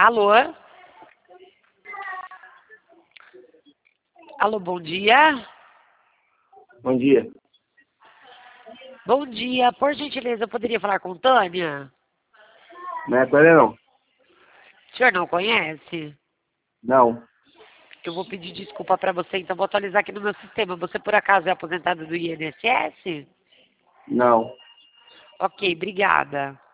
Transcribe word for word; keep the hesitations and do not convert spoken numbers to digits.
Alô? Alô, bom dia. Bom dia. Bom dia. Por gentileza, eu poderia falar com Tânia? Não é com ele, não? O senhor não conhece? Não. Eu vou pedir desculpa para você, então vou atualizar aqui no meu sistema. Você, por acaso, é aposentado do I N S S? Não. Ok, obrigada.